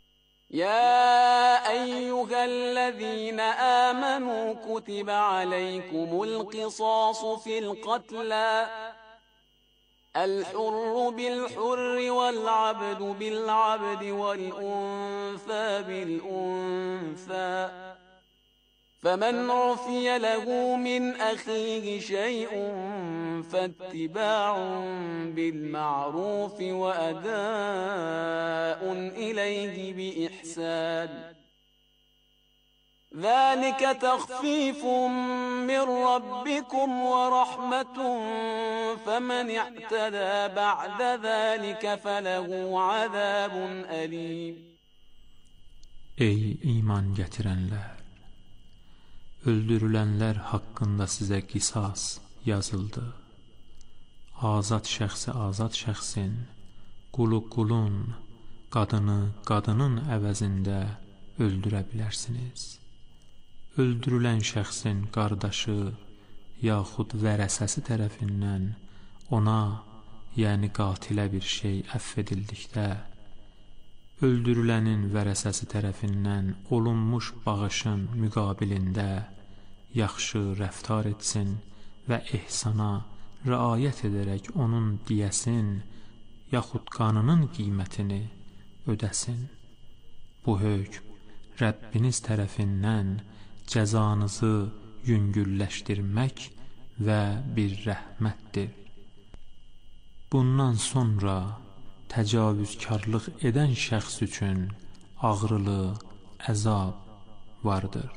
يا أيها الذين آمنوا كتب عليكم القصاص في القتلى الحر بالحر والعبد بالعبد والأنثى بالأنثى فمن عفي له من أخيه شيء فاتباع بالمعروف وأداء إليه بإحسان ذلك تخفيف من ربكم ورحمة فمن اعتدى بعد ذلك فله عذاب أليم. Ey iman gətirənlər! Öldürülənlər haqqında sizə qisas yazıldı. azad şəxsi azad şəxsin, qulu qulun, qadını qadının əvəzində öldürə bilərsiniz. Öldürülən şəxsin qardaşı yaxud vərəsəsi tərəfindən ona, yəni qatilə bir şey əfv edildikdə, öldürülənin vərəsəsi tərəfindən olunmuş bağışın müqabilində yaxşı rəftar etsin və ehsana riayət edərək onun diyəsin yaxud qanının qiymətini ödəsin. Bu hökm Rəbbiniz tərəfindən cəzanızı yüngülləşdirmək və bir rəhmətdir. Bundan sonra təcavüzkarlıq edən şəxs üçün ağrılı əzab vardır.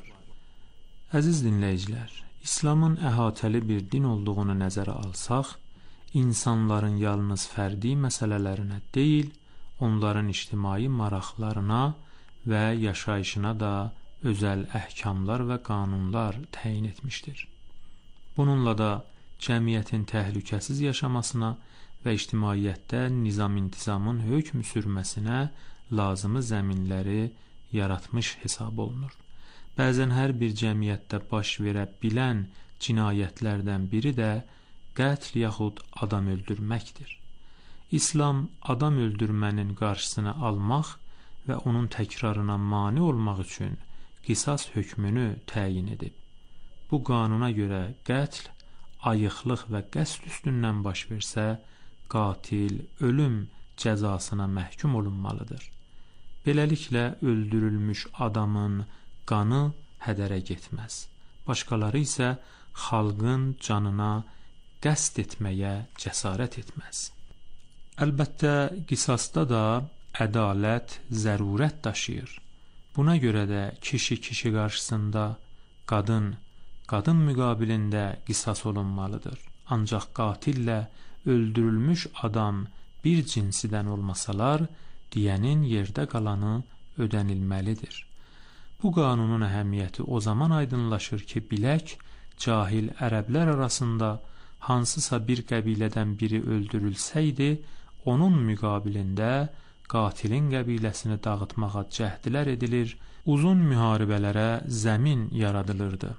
Əziz dinləyicilər, İslamın əhatəli bir din olduğunu nəzərə alsaq, insanların yalnız fərdi məsələlərinə deyil, onların ictimai maraqlarına və yaşayışına da özəl əhkamlar və qanunlar təyin etmişdir. Bununla da cəmiyyətin təhlükəsiz yaşamasına və ictimaiyyətdə nizam-intizamın hökm sürməsinə lazımı zəminləri yaratmış hesab olunur. Bəzən hər bir cəmiyyətdə baş verə bilən cinayətlərdən biri də qətl yaxud adam öldürməkdir. İslam adam öldürmənin qarşısını almaq və onun təkrarına mane olmaq üçün qisas hökmünü təyin edib. Bu qanuna görə qətl, ayıqlıq və qəsd üstündən baş versə, qatil ölüm cəzasına məhkum olunmalıdır. Beləliklə, öldürülmüş adamın qanı hədərə getməz. Başqaları isə xalqın canına qəsd etməyə cəsarət etməz. Əlbəttə, qisasda da ədalət zərurət daşıyır. Buna görə də kişi kişi qarşısında, qadın qadın müqabilində qisas olunmalıdır. Ancaq qatillə öldürülmüş adam bir cinsidən olmasalar, diyənin yerdə qalanı ödənilməlidir. Bu qanunun əhəmiyyəti o zaman aydınlaşır ki, bilək, cahil ərəblər arasında hansısa bir qəbilədən biri öldürülsəydi, onun müqabilində qatilin qəbiləsini dağıtmağa cəhdlər edilir, uzun müharibələrə zəmin yaradılırdı.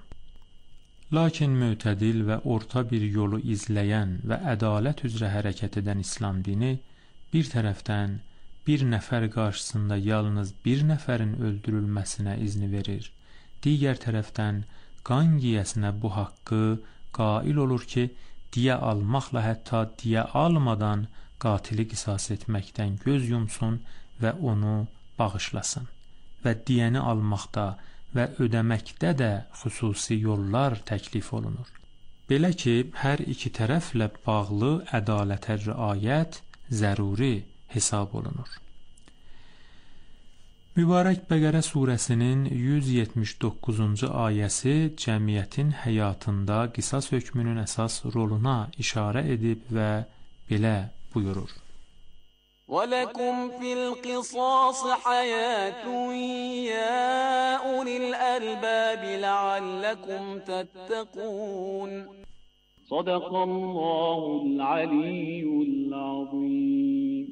Lakin mötədil və orta bir yolu izləyən və ədalət üzrə hərəkət edən İslam dini bir tərəfdən bir nəfər qarşısında yalnız bir nəfərin öldürülməsinə izni verir, digər tərəfdən qan giyəsinə bu haqqı qail olur ki, diyə almaqla hətta diyə almadan qatili qisas etməkdən göz yumsun və onu bağışlasın və diyəni almaqda və ödəməkdə də xüsusi yollar təklif olunur. Belə ki, hər iki tərəflə bağlı ədalətə riayət zəruri hesab olunur. Mübarək Bəqərə surəsinin yüz yetmiş doqquzuncu ayəsi cəmiyyətin həyatında qisas hökmünün əsas roluna işarə edib və belə buyurur. وَلَكُمْ فِي الْقِصَاصِ حَيَاةٌ يَا أُولِي الْأَلْبَابِ لَعَلَّكُمْ تَتَّقُونَ صَدَقَ اللَّهُ الْعَلِيُّ الْعَظِيمُ.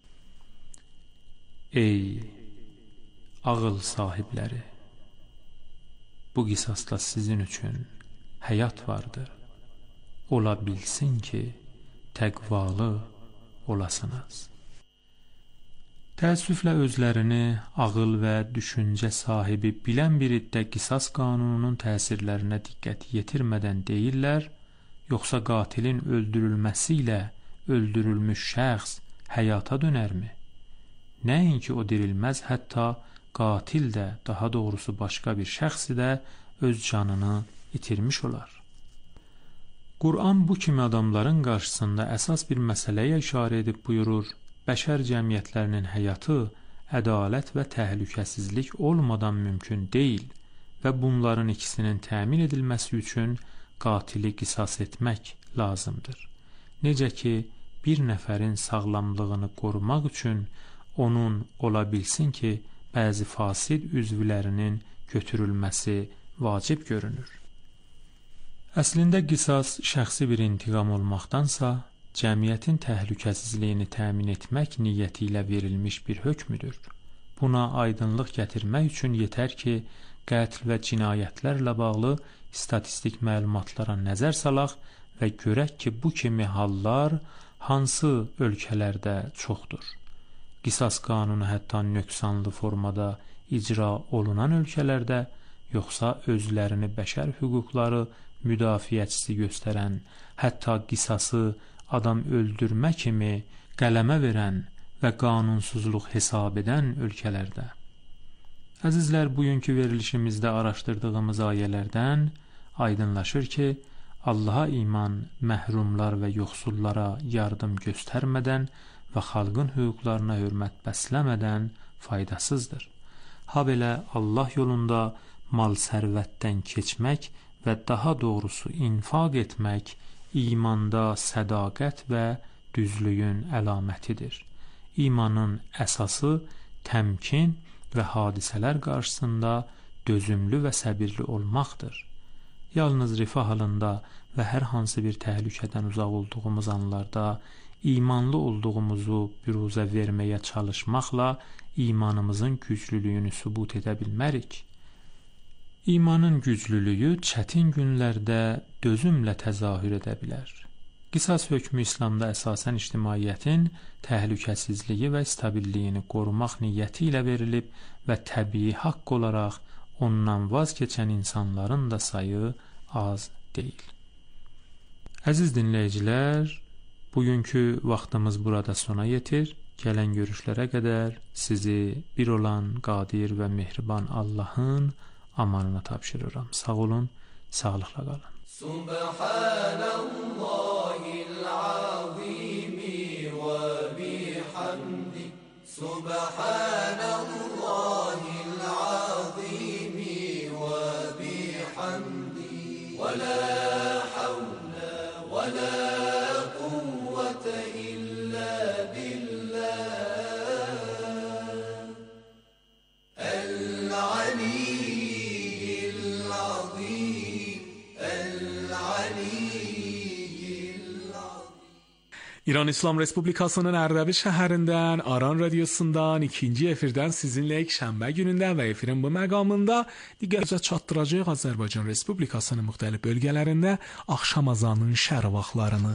Ey ağıl sahibləri! Bu qisasda sizin üçün həyat vardır. Ola bilsin ki, təqvalı olasınız. Təəssüflə özlərini ağıl və düşüncə sahibi bilən bir iddə qisas qanununun təsirlərinə diqqət yetirmədən deyirlər, yoxsa qatilin öldürülməsi ilə öldürülmüş şəxs həyata dönərmi? Nəinki o dirilməz, hətta qatil də, daha doğrusu başqa bir şəxsi də öz canını itirmiş olar. Qur'an bu kimi adamların qarşısında əsas bir məsələyə işarə edib buyurur, bəşər cəmiyyətlərinin həyatı ədalət və təhlükəsizlik olmadan mümkün deyil və bunların ikisinin təmin edilməsi üçün qatili qisas etmək lazımdır. Necə ki, bir nəfərin sağlamlığını qorumaq üçün onun ola bilsin ki, bəzi fasid üzvlərinin götürülməsi vacib görünür. Əslində qisas şəxsi bir intiqam olmaqdansa, cəmiyyətin təhlükəsizliyini təmin etmək niyyəti ilə verilmiş bir hökmüdür. Buna aydınlıq gətirmək üçün yetər ki, qətl və cinayətlərlə bağlı statistik məlumatlara nəzər salaq və görək ki, bu kimi hallar hansı ölkələrdə çoxdur. Qisas qanunu hətta nöqsanlı formada icra olunan ölkələrdə, yoxsa özlərini bəşər hüquqları müdafiəçisi göstərən, hətta qisası adam öldürmə kimi qələmə verən və qanunsuzluq hesab edən ölkələrdə. Əzizlər, bugünkü verilişimizdə araşdırdığımız ayələrdən aydınlaşır ki, Allaha iman məhrumlar və yoxsullara yardım göstərmədən və xalqın hüquqlarına hörmət bəsləmədən faydasızdır. Habelə Allah yolunda mal sərvətdən keçmək və daha doğrusu infaq etmək imanda sədaqət və düzlüyün əlamətidir. İmanın əsası təmkin və hadisələr qarşısında dözümlü və səbirli olmaqdır. Yalnız rifah halında və hər hansı bir təhlükədən uzaq olduğumuz anlarda imanlı olduğumuzu büruzə verməyə çalışmaqla imanımızın güclülüyünü sübut edə bilmərik. İmanın güclülüyü çətin günlərdə dözümlə təzahür edə bilər. Qisas hökmü İslamda əsasən ictimaiyyətin təhlükəsizliyi və stabilliyini qorumaq niyyəti ilə verilib və təbii haqq olaraq ondan vaz keçən insanların da sayı az deyil. Əziz dinləyicilər, bugünkü vaxtımız burada sona yetir. Gələn görüşlərə qədər sizi bir olan qadir və mehriban Allahın amanına tapşırıram. Sağ olun, sağlıqla qalın. Subhanallahil azimi və bihamdi. Subhanallahil azimi və bihamdi. Və la havle və la quvvete illa billah. El-Ali İran İslam Respublikası'nın Ərdəbil şəhərindən Aran radiosundan ikinci efirdən sizinlə şənbə günündə və efirin bu məqamında digərcə çatdıracaq Azərbaycan Respublikasının müxtəlif bölgələrində axşam azanının şərq vaxtlarını.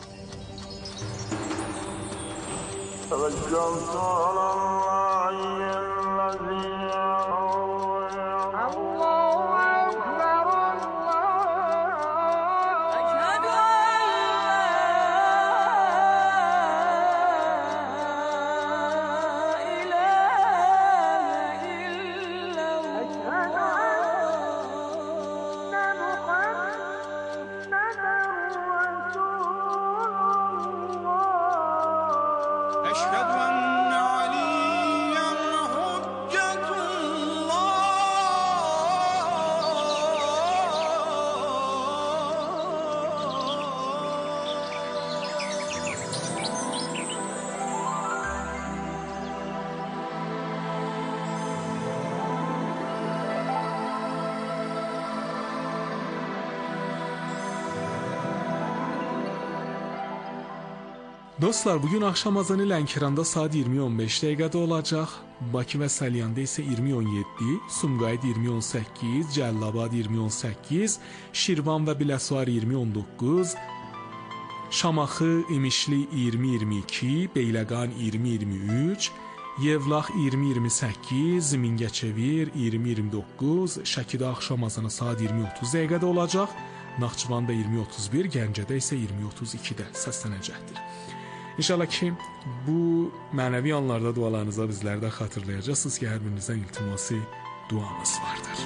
Dostlar, bugün akşam azanı Lənkəranda saat iyirmi on beş dəqiqədə olacaq. Bakı və Salyanda isə iyirmi on yeddi, Sumqayıt iyirmi on səkkiz, Cəlilabad iyirmi on səkkiz, Şirvan və Biləsuvar iyirmi on doqquz, Şamaxı, İmişli iyirmi iyirmi iki, Beyləqan iyirmi iyirmi üç, Yevlax iyirmi iyirmi səkkiz, Mingəçevir iyirmi iyirmi doqquz, Şəkidə axşam azanı saat iyirmi otuz dəqiqədə olacaq. Naxçıvanda iyirmi otuz bir, Gəncədə isə iyirmi otuz ikidə səslənəcəkdir. İnşallah ki, bu mənəvi anlarda dualarınızda bizlərdə xatırlayacaqsınız ki, hər birinizdən iltimasi duamız vardır.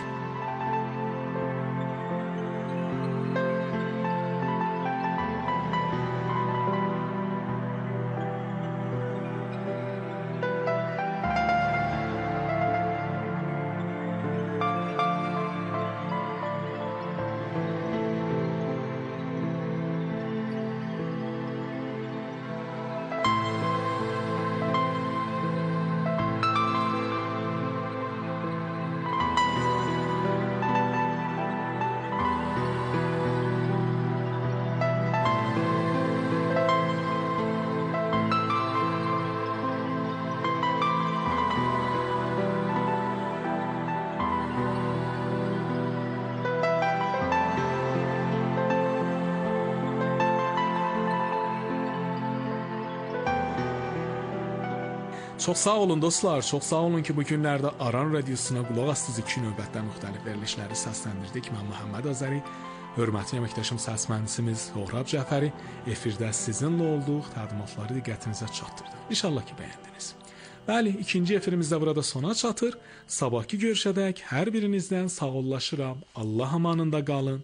Çox sağ olun dostlar, çox sağ olun ki, bu günlərdə Aran radiosuna qulaq asdınız. İki növbətdə müxtəlif verilişləri səsləndirdik. Mən Məhəmməd Azəri, hörmətli əməkdaşım səs mühəndisimiz Sohrab Cəfəri efirdə sizinlə olduq, təqdimatları diqqətinizə çatdırdıq. İnşallah ki, bəyəndiniz. Bəli, ikinci efirimizdə burada sona çatır. Sabahki görüşədək hər birinizdən sağollaşıram. Allah amanında qalın.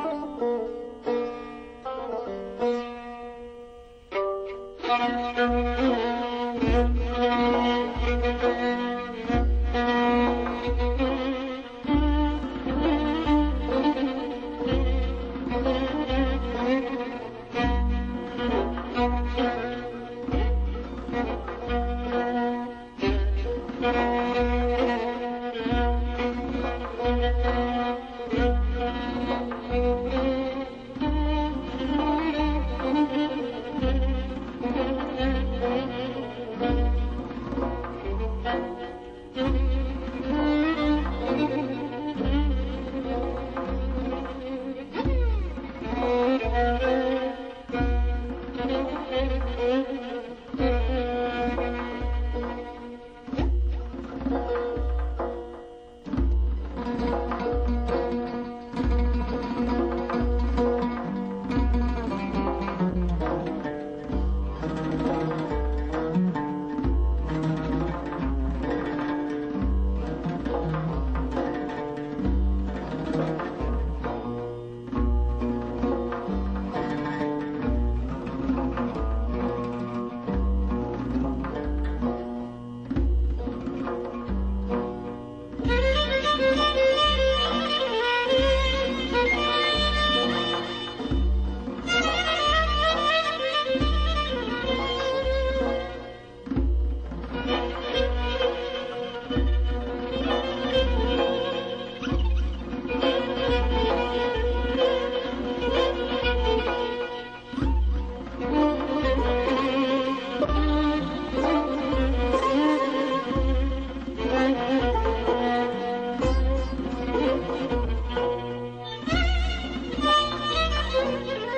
Thank you.